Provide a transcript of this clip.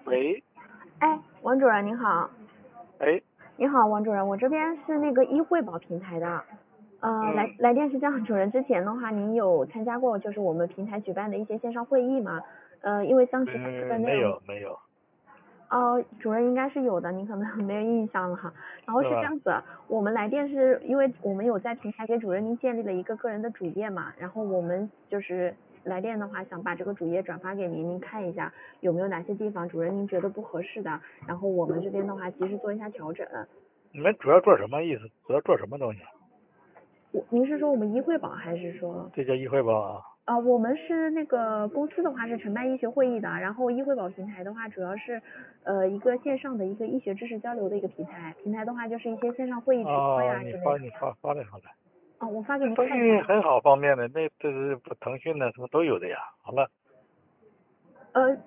喂， 哎，王主任您好。 哎， 你好，王主任，我这边是那个医惠保平台的。来电是这样，主任之前的话，您有参加过就是我们平台举办的一些线上会议吗？因为当时当时的内没容。 有， 主任应该是有的，您可能没有印象了哈。然后是吧？ 是这样子，我们来电是因为我们有在平台给主任您建立了一个个人的主页嘛，然后我们就是来电的话，想把这个主页转发给您，您看一下有没有哪些地方主任您觉得不合适的，然后我们这边的话及时做一下调整。 你们主要做什么意思？主要做什么东西？ 您是说我们医惠保还是说？ 这叫医惠保啊？ 我们是那个公司的话是承办医学会议的，然后医惠保平台的话主要是一个线上的一个医学知识交流的一个平台，平台的话就是一些线上会议直播呀之类的。 你发来好了。 我发给这东您看一下。 西很好方便的，这是腾讯的什么都有的呀。好了。